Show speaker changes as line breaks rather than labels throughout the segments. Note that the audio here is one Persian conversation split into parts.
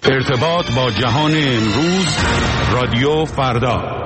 ارتباط با جهان امروز، رادیو فردا.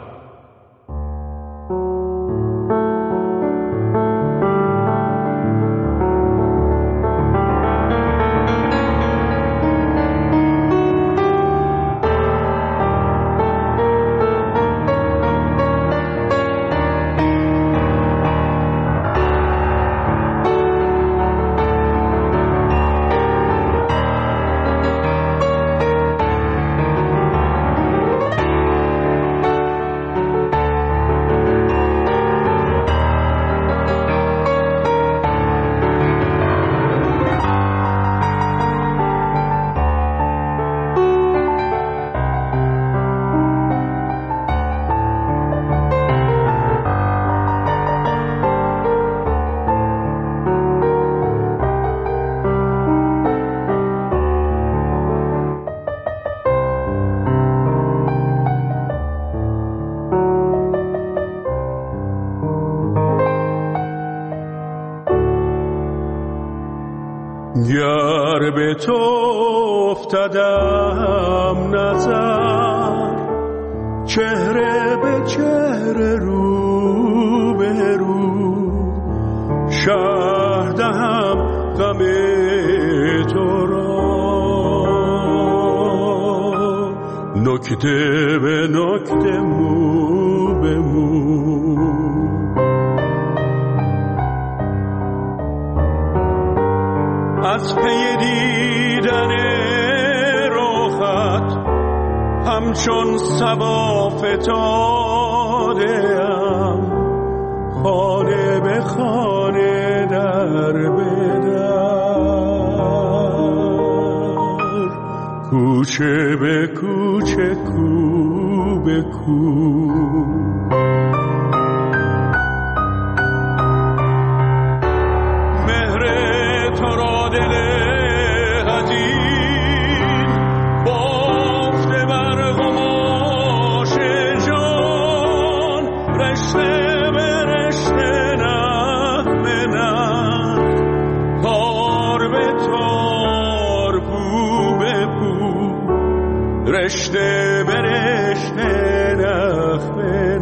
گر به تو افتادم نظر، چهره به چهره، رو به رو، شرح دهم غم تو را، نکته به نکته، مو به مو. از پی دیدن رخت همچون صبا فتاده‌ام، خانه به خانه، در به در، کوچه به کوچه، کو به کو. رشته به رشته، نخ به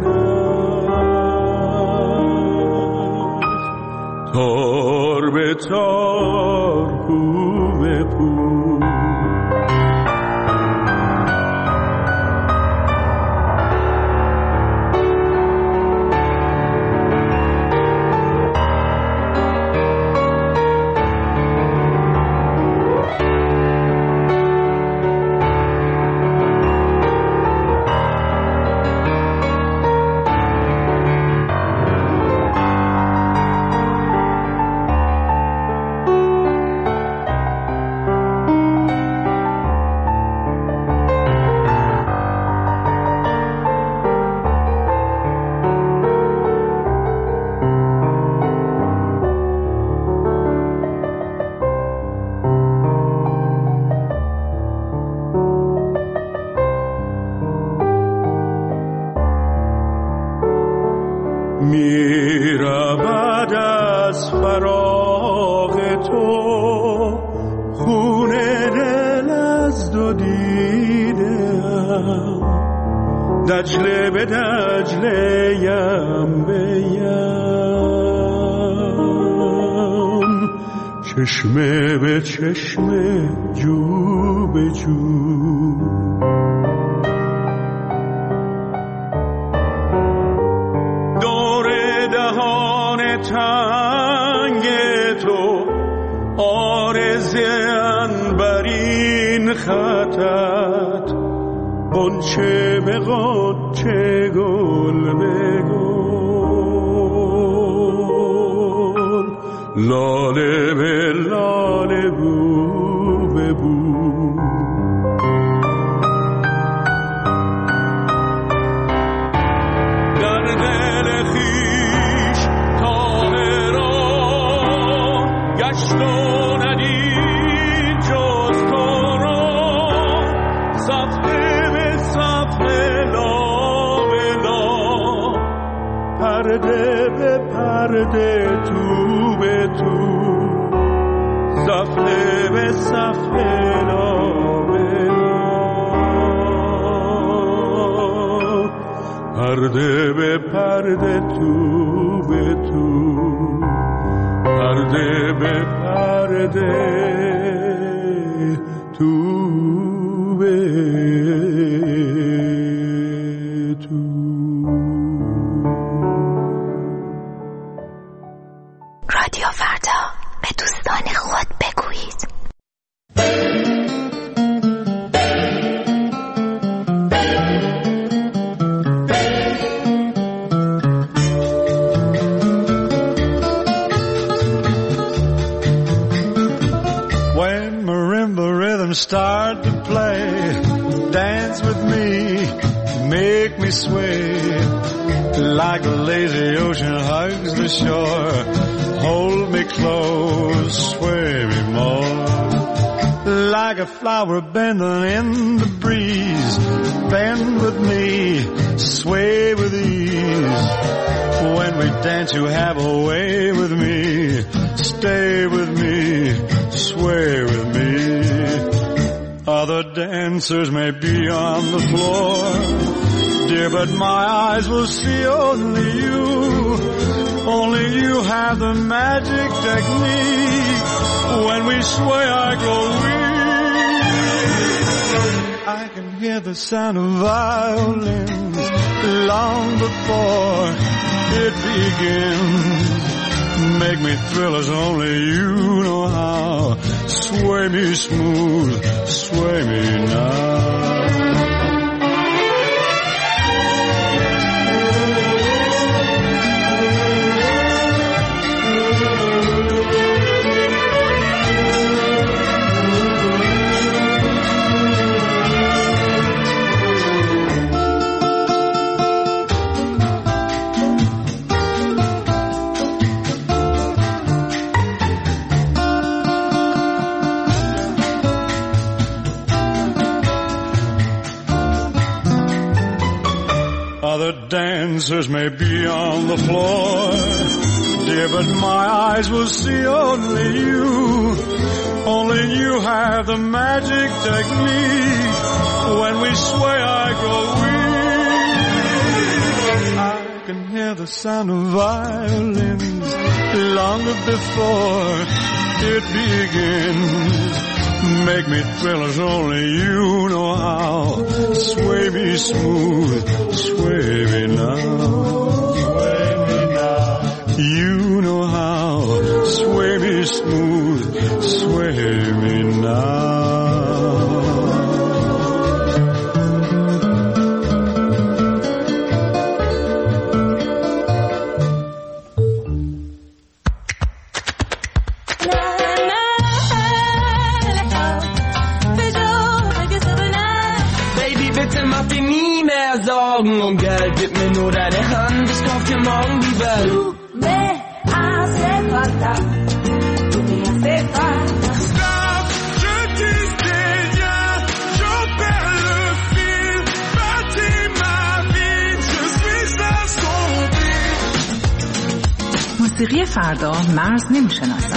نخ، تار به تار، پو به پو. می رود از فراق تو خون دل از دو دیدم، دجله به دجله، یم به یم، چشمه به چشمه، جو به جو. تنگ تو عارض عنبرین خطت، غنچه به غنچه، گل به گل، لاله به لاله، بو به بو. پرده به پرده، تو به تو، صفحه به صفحه، لا به لا. پرده تو به تو، پرده به پرده تو به تو.
رادیو فردا، به دوستان خود بگویید.
Start to play, dance with me, make me sway, like a lazy ocean hugs the shore, hold me close, sway me more, like a flower bending in the breeze, bend with me, sway with ease, when we dance you have a way with me, stay with me, sway with me. Other dancers may be on the floor, dear, but my eyes will see only you. Only you have the magic technique. When we sway, I grow weak. I can hear the sound of violins long before it begins. Make me thrill as only you know how. Sway me smooth, sway me now. Other dancers may be on the floor, dear, but my eyes will see only you. Only you have the magic technique. When we sway, I grow weak. I can hear the sound of violins long before it begins. Make me thrill as only you know how. Sway me smooth, sway me now. Sway me now. You know how. Sway me smooth, sway me now.
Und Geld, gib mir nur deine Hand, ich kauf dir morgen die Welt.
Tu me hace falta, tu me hace falta.
Stop, je disais rien, j'en perds le fil, bâtis ma vie, je suis assombri.
موسیقی فردا مرز نمیشناسد.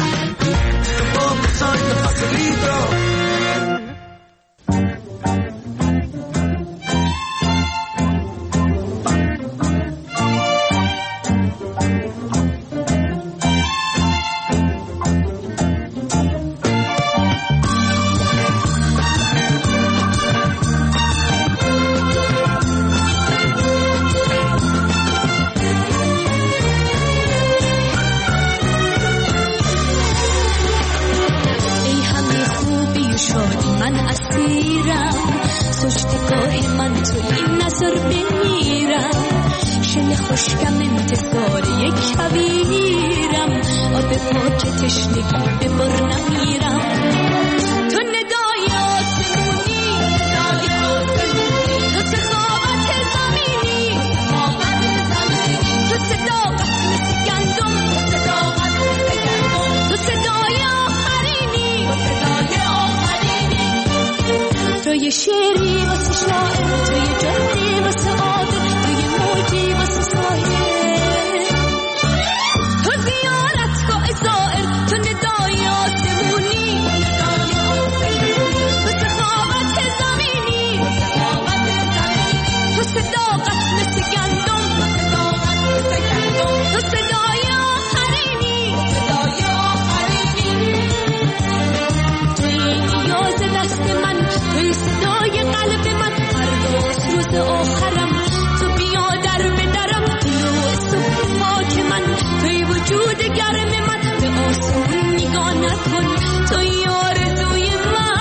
دست من، توی صدای قلب من، فرداست روز آخرم. تو بیا در به درم، طلوع صبح پاک من، توی وجود گرم من، به آسمون نگاه نکن، توی آرزوی من.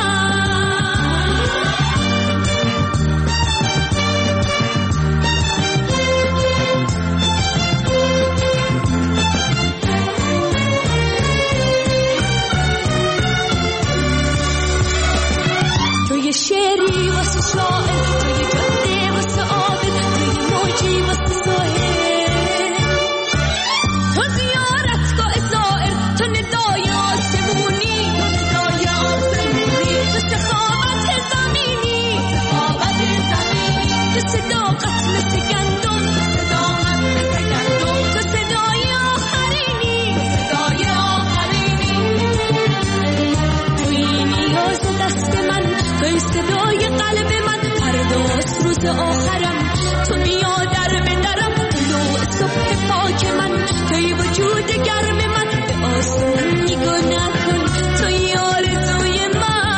توی شعری واسه شاعر، توی جاده واسه عابر، توی موجی واسه ساحل، تو زیارتگاه زائر، تو ندای آسمونی، تو ندای آسمونی، تو سخاوت زمینی، سخاوت زمینی، تو صداقت مثل گندم، صداقت مثل گندم، تو صدای آخرینی، صدای آخرینی. توی نیاز دست من، توی صدای قلب من، فرداست روز آخرم. تو بیا در به درم، طلوع صبح پاک من، توی وجود گرم من، به آسمون نگاه نکن، توی آرزوی من.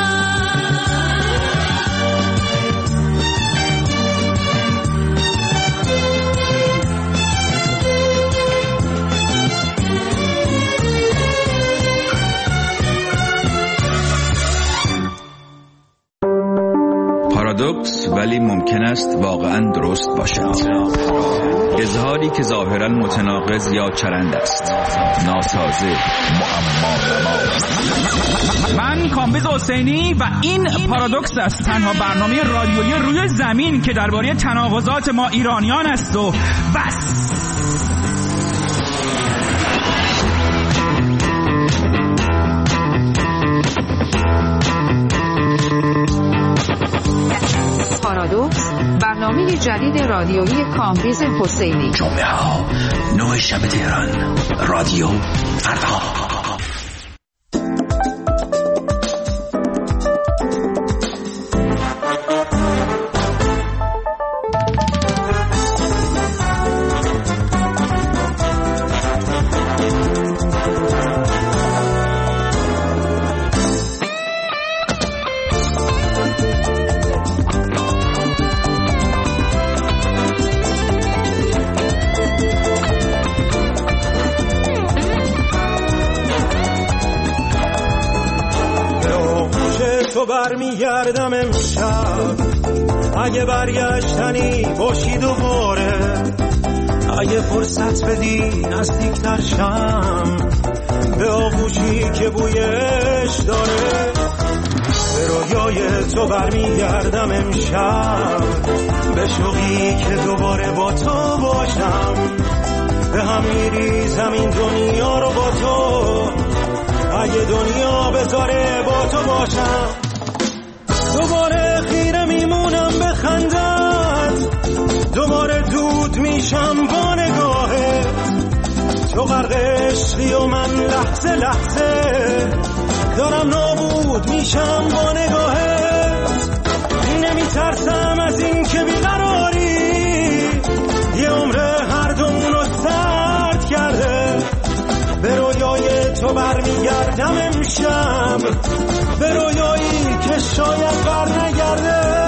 پارادوکس ولی ممکن است واقعا درست باشد. اظهاری که ظاهرا متناقض یا چرند است، ناسازه، معما.
من کامبیز حسینی و این پارادوکس است، تنها برنامه رادیویی روی زمین که درباره تناقضات ما ایرانیان است و بس.
پارادوکس، برنامه جدید رادیویی کامبیز حسینی.
جمعه ها 9 شب تهران، رادیو فردا.
برمیگردم امشب، اگه برگشتنی باشی دوباره، اگه فرصت بدی نزدیکتر شم به آغوشی که بویش داره. به رویای تو برمیگردم امشب، به شوقی که دوباره با تو باشم، به هم میریزم این دنیا رو با تو، اگه دنیا بذاره با تو باشم. دوباره خیره میمونم به خندت، دوباره دود میشم با نگاهت، تو غرق عشقی و من لحظه لحظه دارم نابود میشم با نگاهت. نمیترسم از این که بیقراری یه عمر هر دومونو سرد کرده. به رویای تو برمیگردم امشب، به رویایی که شاید برنگرده.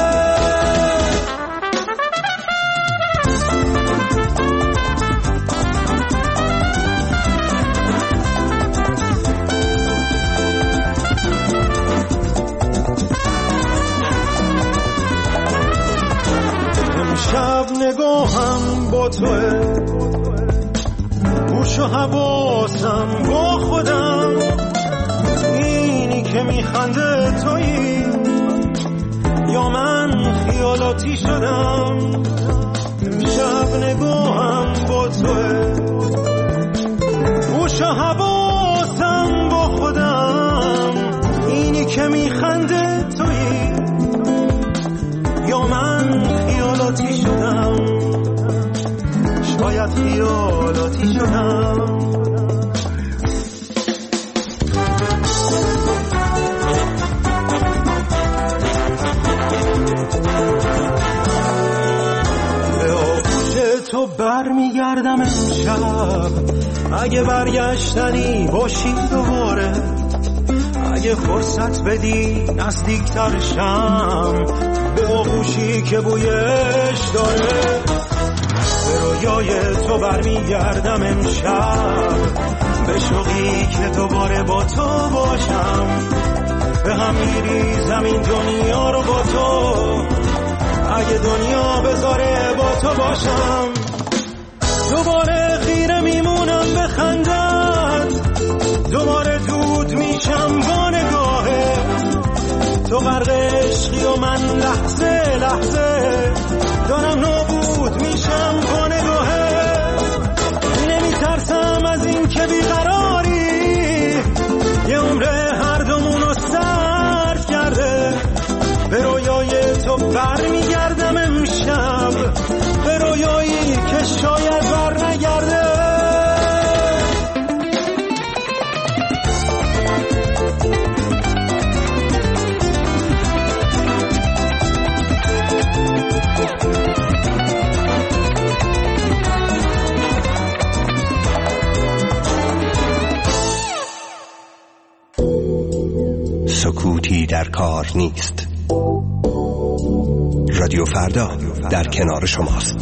امشب نگاهم با توه، گوش و حواسم با خودم، اینی که میخنده تویی یا من خیالاتی شدم. امشب نگاهم با توه، گوش و حواسم با خودم، اینی که میخنده تویی یا من خیالاتی شدم، شاید خیالاتی شدم. به آغوش تو برمیگردم امشب، اگه برگشتنی باشی دوباره، اگه فرصت بدی نزدیکتر شم به آغوشی که بویش داره، به رویای تو برمیگردم امشب، به شوقی که دوباره با تو باشم، به هم میریزم این دنیا رو با تو، اگه دنیا بذاره با تو باشم. دوباره خیره میمونم به خندت، دوباره دود میشم با نگاهه، تو غرق عشقی و من لحظه لحظه دارم نابود میشم با نگاهه. نمیترسم از این که بیقراری یه عمره هر دومونو صرف کرده، به رویای تو برمیگردم امشب، به رویایی که شاید بر نگرده.
سکوتی در کار نیست. رادیو فردا در کنار شماست.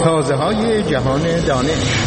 تازه‌های جهان دانش.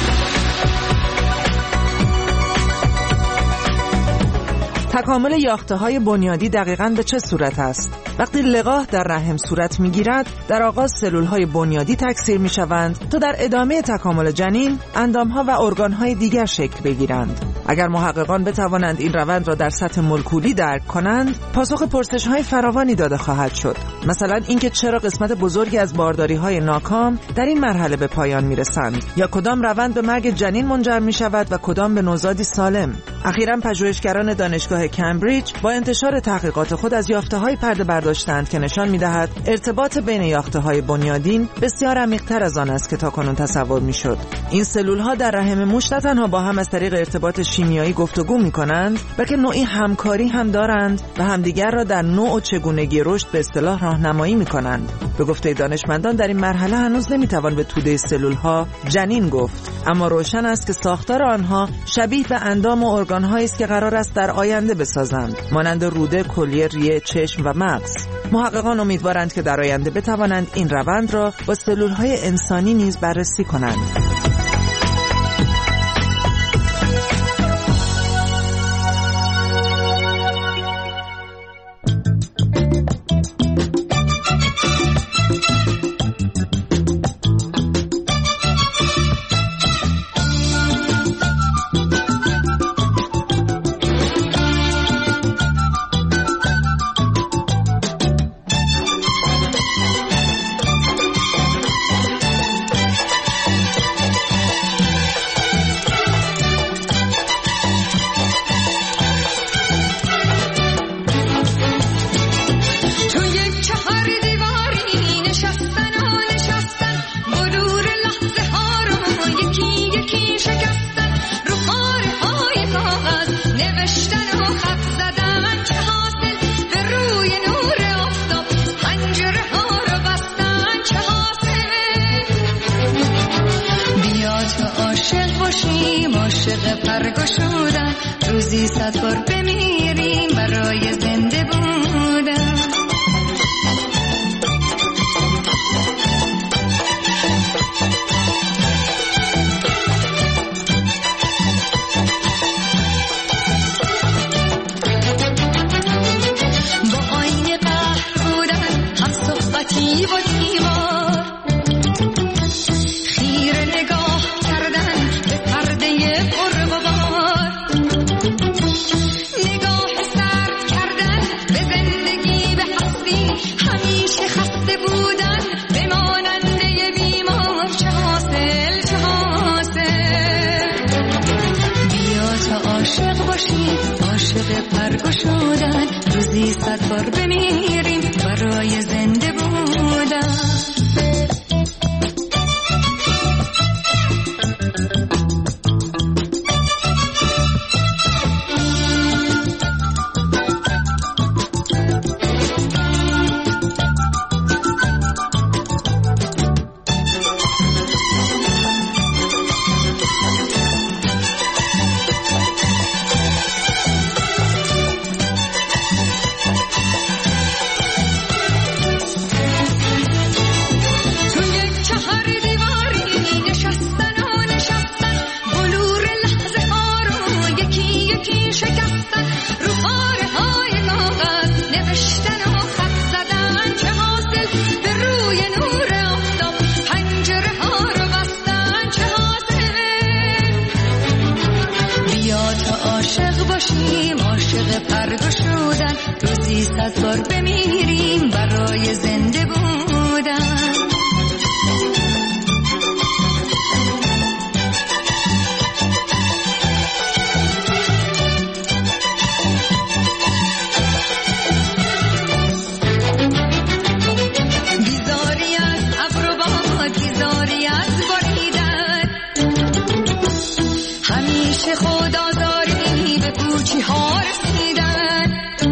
تکامل یافته‌های بنیادی دقیقاً به چه صورت است؟ وقتی لقاح در رحم صورت می‌گیرد، در آغاز سلول‌های بنیادی تکثیر می‌شوند تا در ادامه تکامل جنین، اندام‌ها و ارگان‌های دیگر شکل بگیرند. اگر محققان بتوانند این روند را در سطح مولکولی درک کنند، پاسخ پرسش‌های فراوانی داده خواهد شد. مثلا اینکه چرا قسمت بزرگی از بارداری‌های ناکام در این مرحله به پایان می‌رسند، یا کدام روند به مرگ جنین منجر می‌شود و کدام به نوزادی سالم. اخیراً پژوهشگران دانشگاه کمبریج با انتشار تحقیقات خود از یافته‌های پرده برداشتند که نشان می‌دهد ارتباط بین یافته‌های بنیادین بسیار عمیق‌تر از آن است که تاکنون تصور می‌شد. این سلول‌ها در رحم موش نه تنها با هم از طریق ارتباط شیمیایی گفتگو می‌کنند، بلکه نوعی همکاری هم دارند و همدیگر را در نوع و چگونگی رشد به اصطلاح راهنمایی می‌کنند. به گفته دانشمندان در این مرحله هنوز نمی‌توان به توده سلول‌ها جنین گفت، اما روشن است که ساختار آنها شبیه به اندام و ارگان‌هایی است که قرار است در آینده بسازند، مانند روده، کلیه، ریه، چشم و مغز. محققان امیدوارند که در آینده بتوانند این روند را با سلول‌های انسانی نیز بررسی کنند.
عاشق پرگشودن، روزی 100 بار بمیریم برای زنده بودن. با آینه قهر بودن، هم صحبتی و دیوار، خیره نگاه کردن به پرده پرغبار، نگاه سرد کردن به زندگی، به هستی، همیشه خسته بودن به ماننده بیمار. چه حاصل چه حاصل، بیا تا عاشق باشی، عاشق پرگشودن، روزی 100 بار بمیریم برای زنده بودن. عاشق پرگشودن، روزی 100 بار بمیریم برای زنده بودن. بیزاری از ابر و باد، بیزاری از بریدن، همیشه خود آزاری به پوچی ها رسیدن.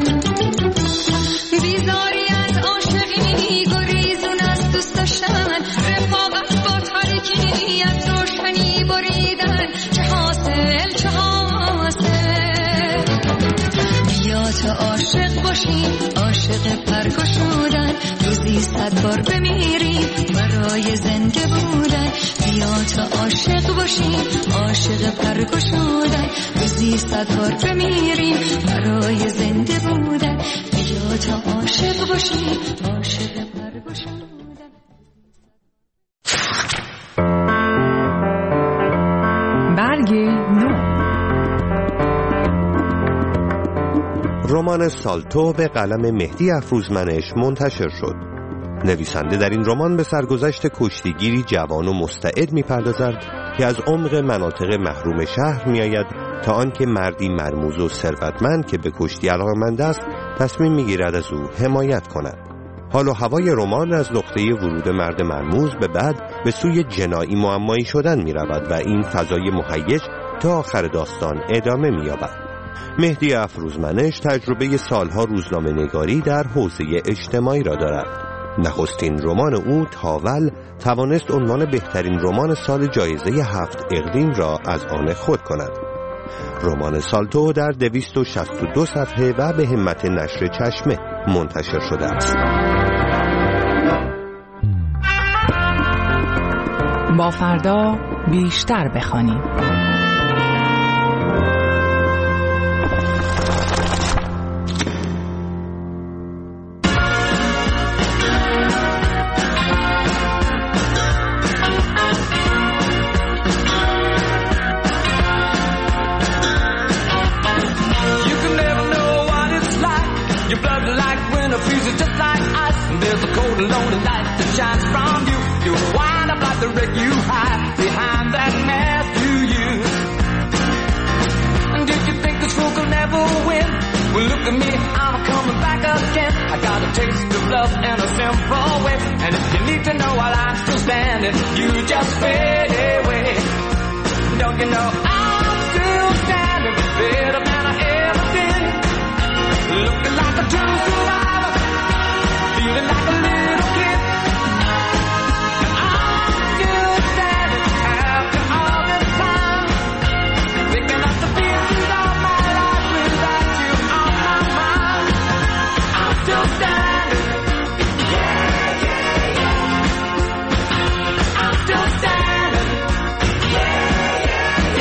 بیزاری از عاشقی، گریزون از دوست داشتن، رفاقت با تاریکی، از روشنی بریدن. چه حاصل چه حاصل، بیا تا عاشق باشی، عاشق پرگشودن، روزی 100 بار بمیریم برای زنده بودن. بیا تا عاشق باشیم، عاشق پرگشودن، روزی 100 بار بمیریم برای زنده بودن. بیا تا عاشق باشیم، عاشق پرگشودن.
برگ نو.
رمان سالتو به قلم مهدی افروزمنش منتشر شد. نویسنده در این رمان به سرگذشت کشتیگیری جوان و مستعد می‌پردازد که از عمق مناطق محروم شهر می‌آید تا آنکه مردی مرموز و ثروتمند که به کشتی علاقه‌مند است تصمیم می‌گیرد از او حمایت کند. حال و هوای رمان از نقطه ورود مرد مرموز به بعد به سوی جنایی معمایی شدن می‌رود و این فضای مهیج تا آخر داستان ادامه می‌یابد. مهدی افروزمنش تجربه سالها روزنامه نگاری در حوزه اجتماعی را دارد. نخستین رمان او تاول توانست عنوان بهترین رمان سال جایزه 7 اقلیم را از آن خود کند. رمان سالتو در 262 صفحه و به همت نشر چشمه منتشر شده است.
با فردا بیشتر بخوانیم.
There's a cold and lonely light that shines from you. You wind up like the wreck you hide behind that mask you use. And did you think this fool could never win? Well, look at me, I'm coming back again. I got a taste of love in a simple way. And if you need to know while I'm still standing, you just fade away. Don't you know I'm still standing better than I ever did? Looking like a true survivor, feeling like a little kid. And I'm still standing after all this time, picking up the pieces of my life without you on my mind. I'm still standing. Yeah, yeah, yeah. I'm still standing. Yeah, yeah,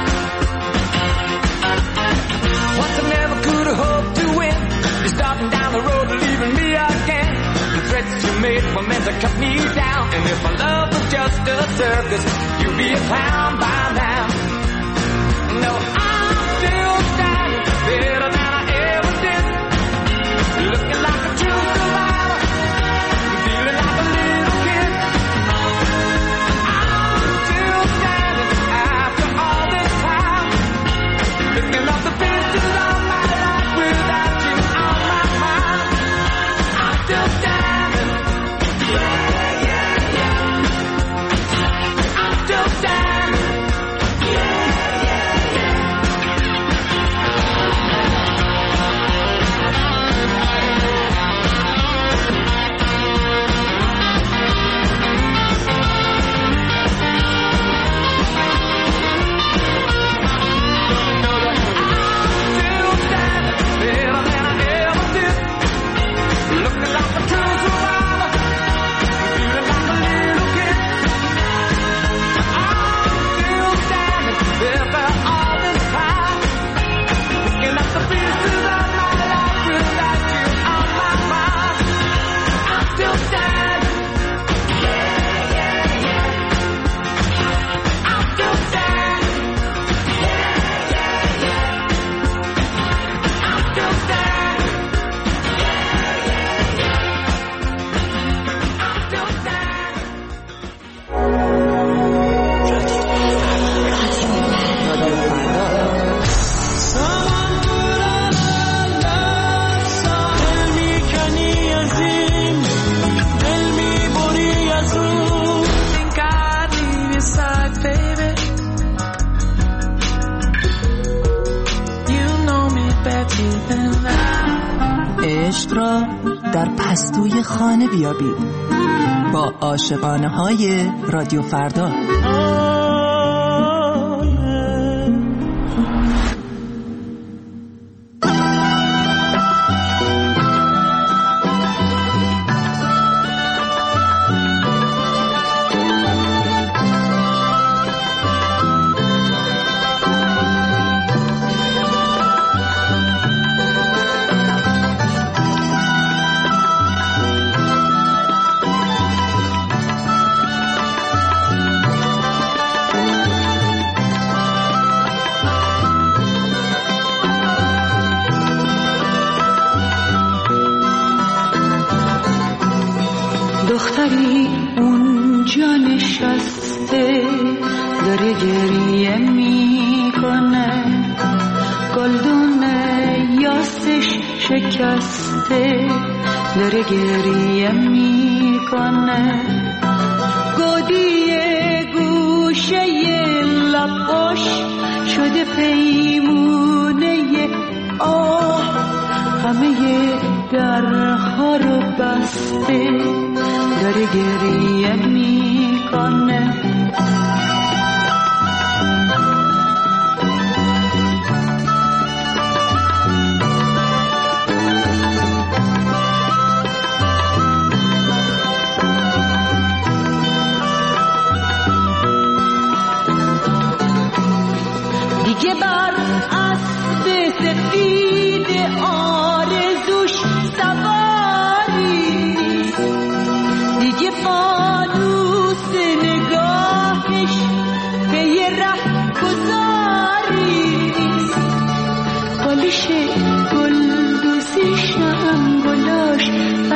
yeah. Once I never could have hoped to win. You're starting down the road, leaving me again. The threats you made were meant to cut me down. And if my love was just a circus, you'd be a clown by now. No, I'm still standing better than I ever did. Looking like a true survivor, feeling like a little kid. I'm still standing after all this time, picking up the pieces of my life without you on my mind. I'm still standing. Yeah, yeah, yeah. I'm still standing. Yeah, yeah, yeah.
عشق را در پستوی خانه بیابید با عاشقانه های رادیو فردا.
اونجا نشسته داره گریه میکنه، گلدون یاسش شکسته داره گریه میکنه، گودی گوشه لباش شده پیمونه آه، همه درها رو بسته داره گریه میکنه. دیگه بر اسب سفید آرزوش سواری، دیگه فانوس نگاهش به یه ره گذاری، بالش گلدوزیش هم گلاش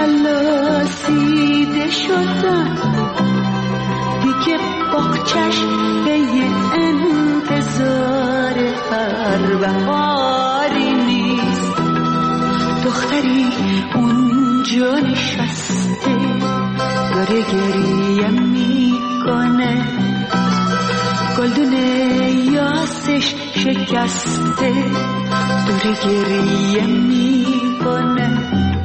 فلاسیده شدن، دیگه باغچش به یه انتظار هر بهاری نیست، دختری اونجا نشسته داره گریه میکنه، گلدون یاسش شکسته داره گریه میکنه.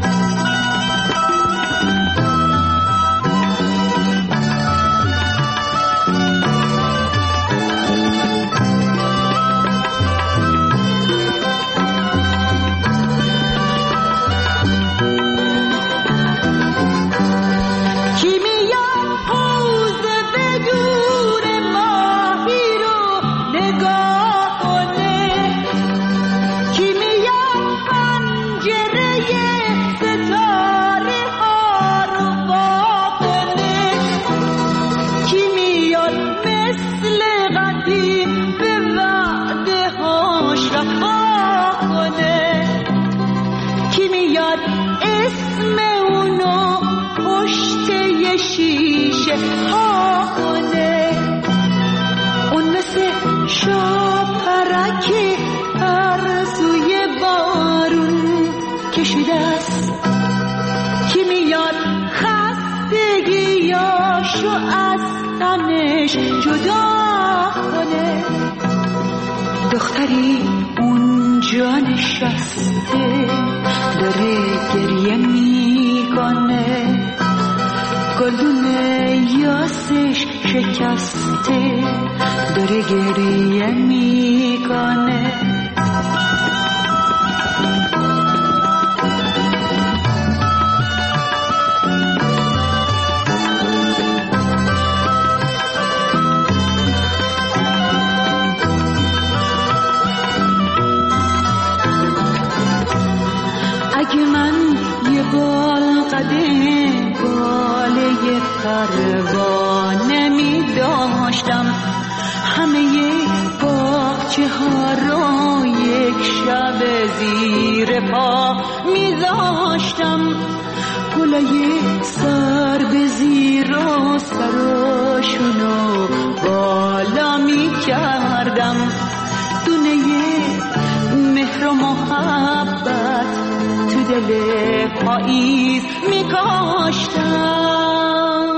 دختری اونجا نشسته داره گریه میکنه، گلدون یاسش شکسته داره گریه میکنه. اگه من یه بال قده باله پروانه می داشتم، همه باغچه ها رو یک شب زیر پا می داشتم، گلای سر به زیر و سراشونو بالا می کردم، دونه مهر و محبت تو دل پاییز می کاشتم.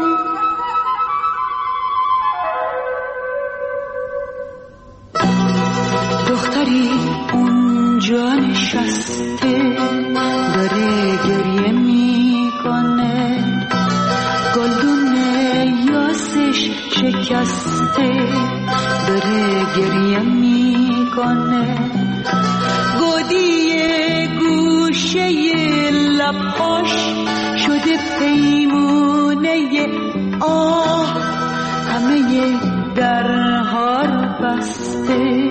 دختری اونجا نشسته داره گریه میکنه، گلدون یاسش شکسته داره گریه میکنه، گودی گوشه لباش شده پیمونه آه، همه درها رو بسته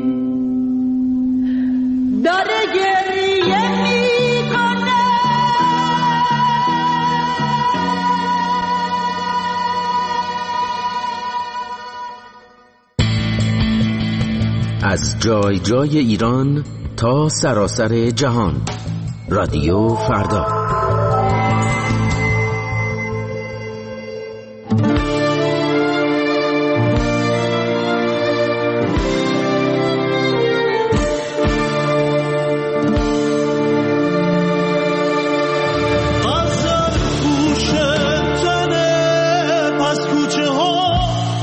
داره گریه میکنه.
از جای جای ایران تا سراسر جهان، رادیو فردا.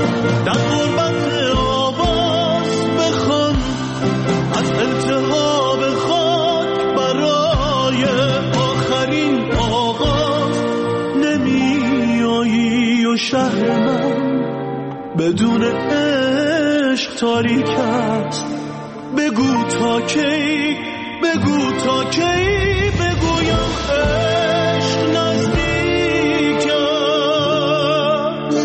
در غربت آواز بخوان از التهاب خاک برای آخرین آغاز. نمیایی و شهر من بدون عشق تاریک است. بگو تا کی، بگو تا کی بگویم عشق نزدیک است.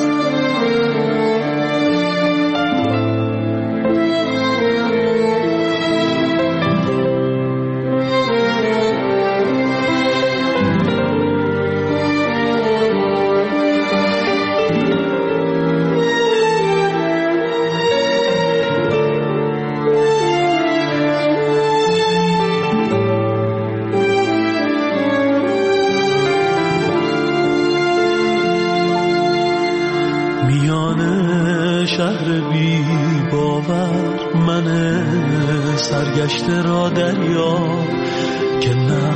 شهر بی باور من سرگشته را دریا که نه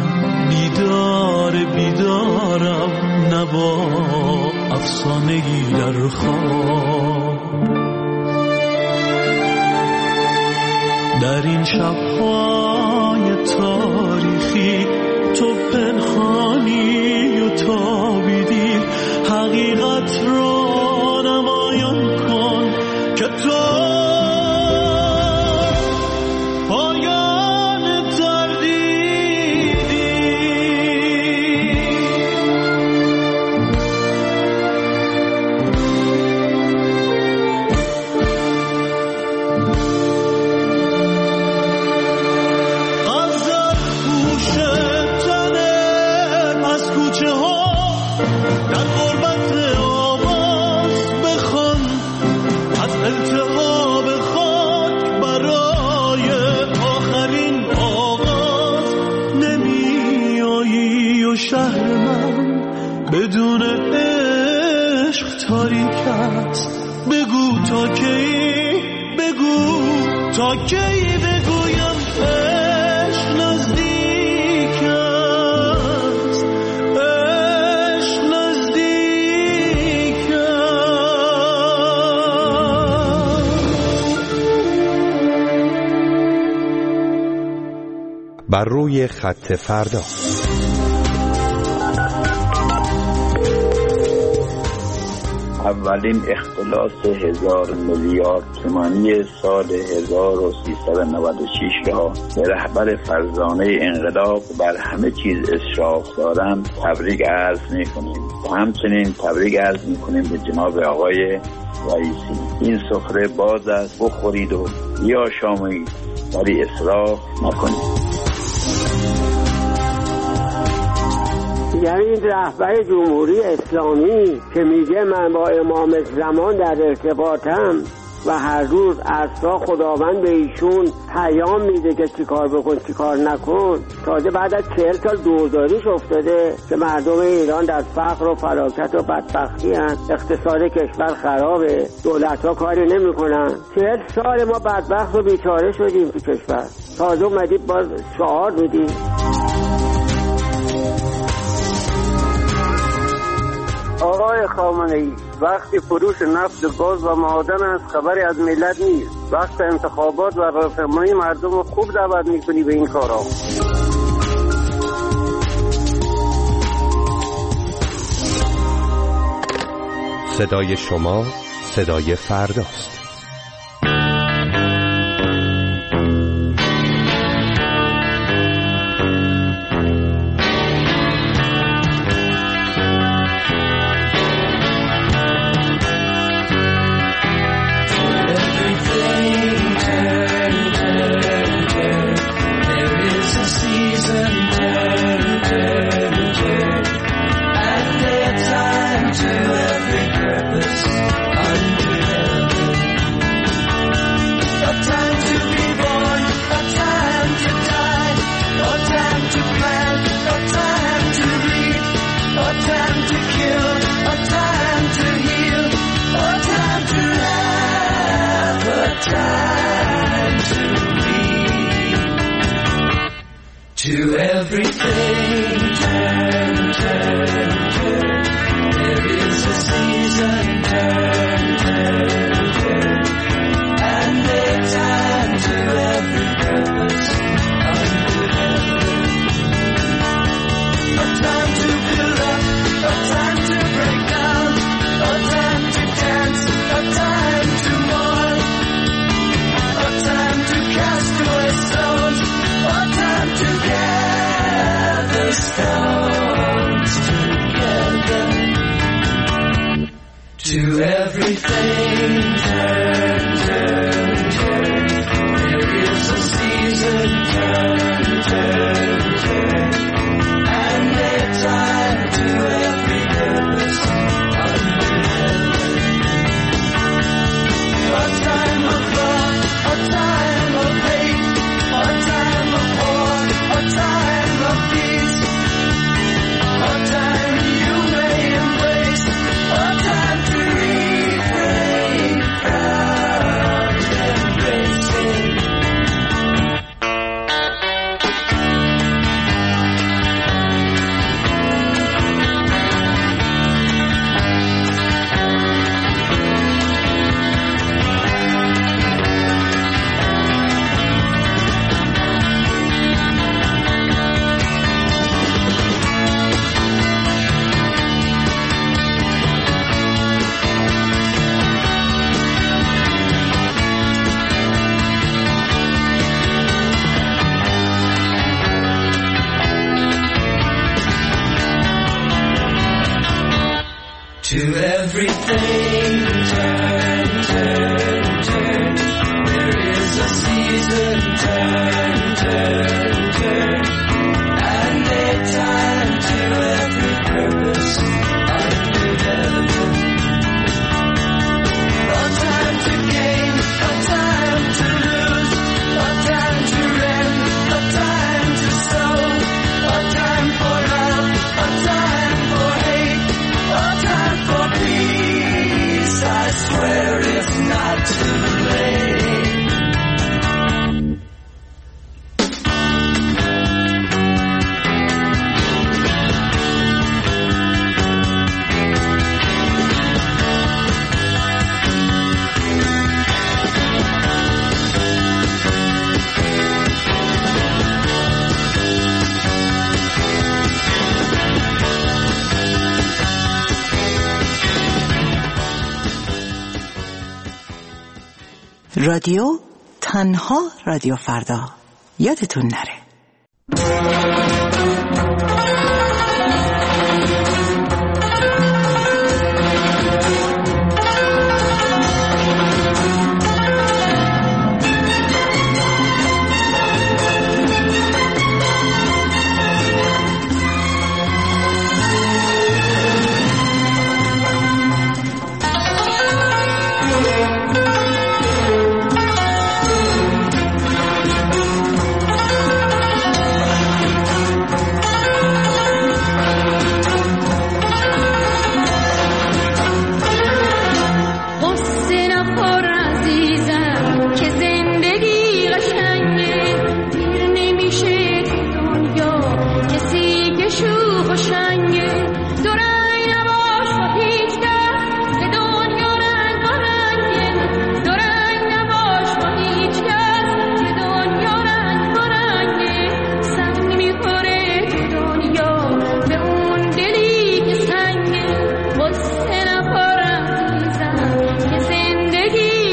بیدارم نه با افسانگی در خواب. در این شب‌های تاریخی تو پنهانی و تابیدی. حقیقت را نمایان کن که تو پایان تردیدی. غزل پوش تنه از کوچه ها در غربت آواز بخوان از التهاب خاک برای آخرین آغاز. نمیایی و شهر من بدون عشق تاریک است. بگو تا کی، بگو تا کی بگویم عشق نزدیک است. عشق نزدیک
بر روی خط فردا.
اولین اختلاس 1000 میلیارد تومانی سال 1396 را به رهبر فرزانه انقلاب بر همه چیز اشراف دارند تبریک عرض می‌کنیم و همچنین تبریک عرض می‌کنیم به جناب آقای رئیسی. این سفره باز است، بخورید و بیاشامید ولی اسراف نکنید.
یعنی این رهبر جمهوری اسلامی که میگه من با امام زمان در ارتباطم و هر روز عصرا خداوند به ایشون پیام میده که چیکار بکن چیکار نکن، تازه بعد از 40 سال دوزاریش افتاده که مردم ایران در فقر و فلاکت و بدبختی هست، اقتصاد کشور خرابه، دولت ها کاری نمی کنن. 40 سال ما بدبخت و بیچاره شدیم تو کشور، تازه اومدید باز شعار میدیم.
آقای خامنه‌ای، وقتی فروش نفت، گاز و معادن است خبری از ملت نیست. وقت انتخابات و راهپیمایی مردم خوب دعوت میکنی به این کارا.
صدای شما صدای فرداست.
To everything, turn, turn, turn. There is a season, turn, turn. everything, turn, turn, turn. There is a season, turn, turn, turn. And a time to every purpose under heaven. A time of love, a time of hate, a time of war, a time of peace. A time you may embrace, a time to refrain from embracing. To everything, turn, turn, turn. There is a season, turn, turn, turn. And a time to every purpose under heaven. A time to gain, a time to lose, a time to rend, a time to sow, a time for love, a time for hate, a time for peace. I swear it's not too late.
رادیو تنها رادیو فردا، یادتون نره.
زندگی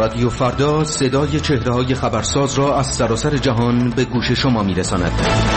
رادیو فردا صدای چهره‌های خبرساز را از سراسر جهان به گوش شما می‌رساند.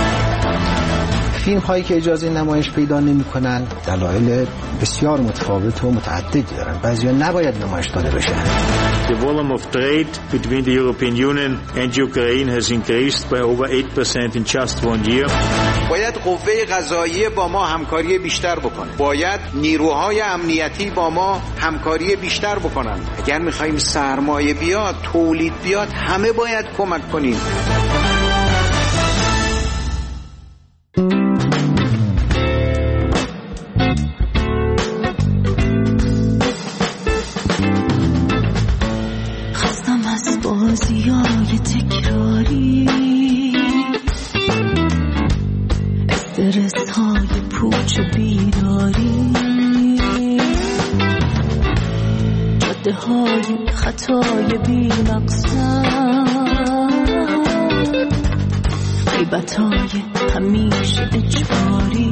فیلم هایی که اجازه نمایش پیدا نمی‌کنن دلایل بسیار متفاوت و متعددی دارن. بعضیا نباید نمایش داده بشن.
The volume of trade between the European Union and Ukraine has increased by over 8% in just 1 year.
باید قوه قضاییه با ما همکاری بیشتر بکنه. باید نیروهای امنیتی با ما همکاری بیشتر بکنن. اگر می‌خوایم سرمایه بیاد، تولید بیاد، همه باید کمک کنیم.
بازیای تکراری، استرس های پوچ و بیداری، جاده های خطای بی مقصد، غیبت های همیشه اجباری.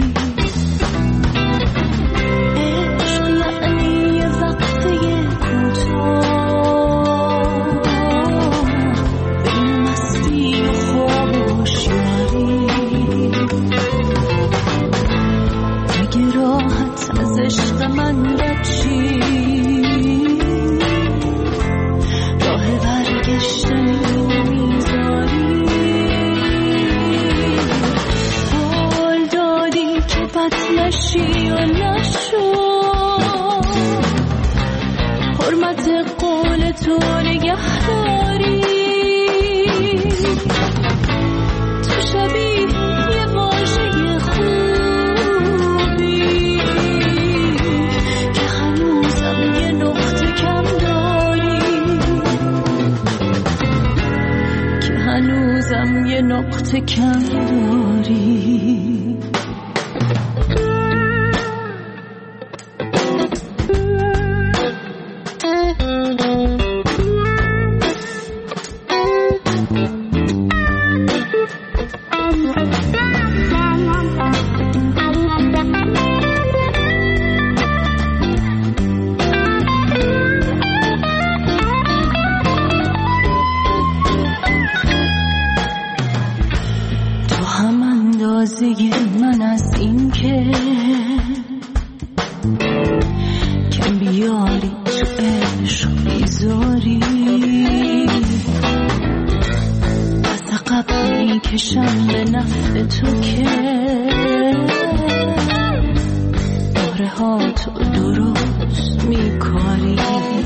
عشق یعنی وقفه کوتاه، راحت از عشق من رچی، راه برگشتن میذاری. قول دادی که بد نشی و نشو، حرمت قول تو نگهداری. تو شبیه یه واژه خوبی که هنوزم یه نقطه کم داری، که هنوزم یه نقطه کم داری. من از این که کم بیاری تو عشق بیزاری، از عقب میکشم به نفع تو که باره ها تو درست میکاری.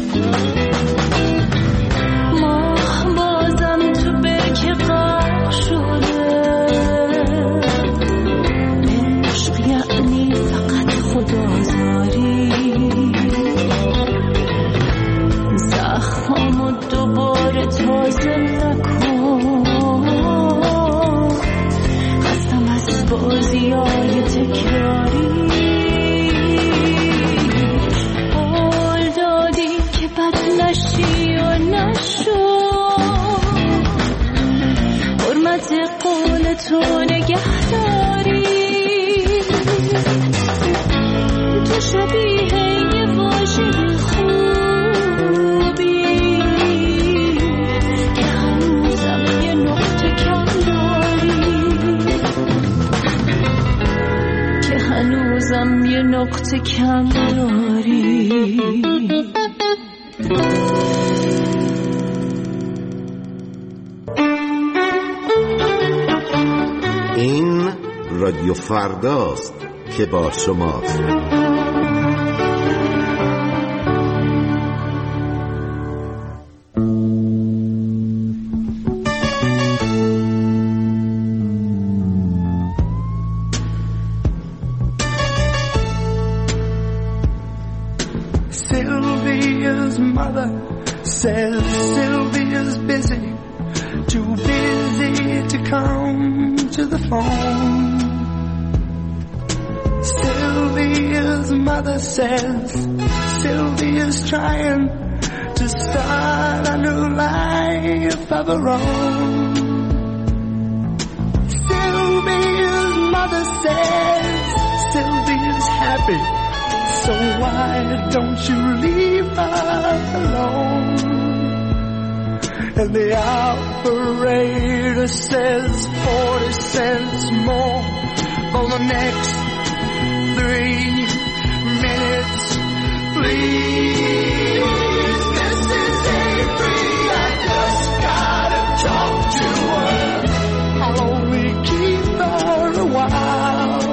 ماه بازم تو برکه غرق شده، یعنی فقط خدازاری. زخمامو دوباره تازه نکن، خستم از بازیای تکراری. قول دادی که بد نشی و نشو، حرمت قول تو نگهداری. تو شبیه یه واژه خوبی که هنوزم یه نقطه کم داری، که هنوزم یه نقطه کم داری.
این رادیو فرداست که با شماست.
Sylvia's mother says Sylvia's busy, too busy to come to the phone. Sylvia's mother says Sylvia's trying to start a new life of her own. Sylvia's mother says Sylvia's happy, so why don't you leave her alone? And the operator says 40 cents more for the next 3 minutes, please. Mrs. Avery, I just gotta talk to her. I'll only keep her a while.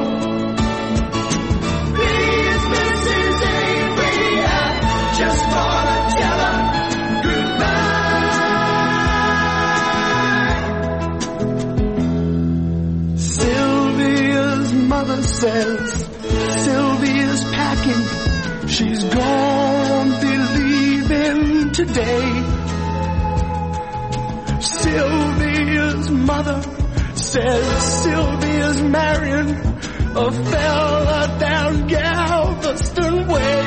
Please, Mrs. Avery, I just wanna tell her goodbye. Sylvia's mother says Sylvia's packing. She's gonna be leaving today. Sylvia's mother says Sylvia's marrying a fella down Galveston Way.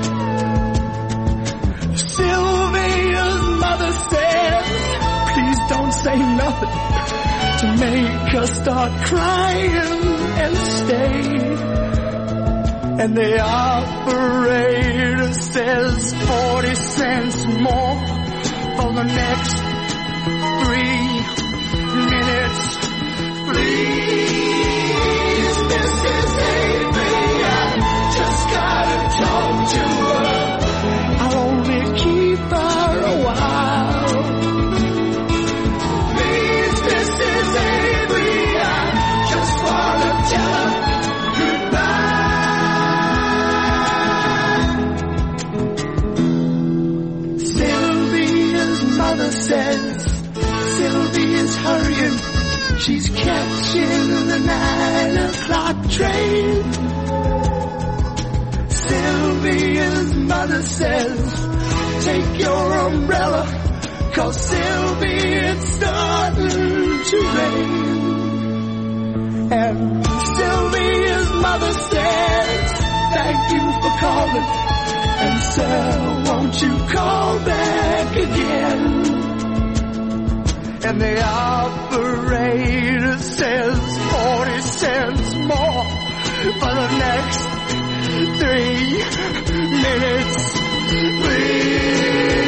Sylvia's mother says, please don't say nothing to make her start crying and stay. And the operator says 40 cents more for the next 3 minutes, please. Mrs. Avery, I just gotta talk to her. I'll only keep her a while. Please, Mrs. Avery, I just wanna tell her goodbye. Sylvia's mother says Sylvia's hurrying. She's catching the 9 o'clock train. Sylvia's mother says, take your umbrella, 'cause Sylvia, it's starting to rain. And Sylvia's mother says, thank you for calling. And sir, won't you call back again? And the operator says 40 cents more for the next 3 minutes, please.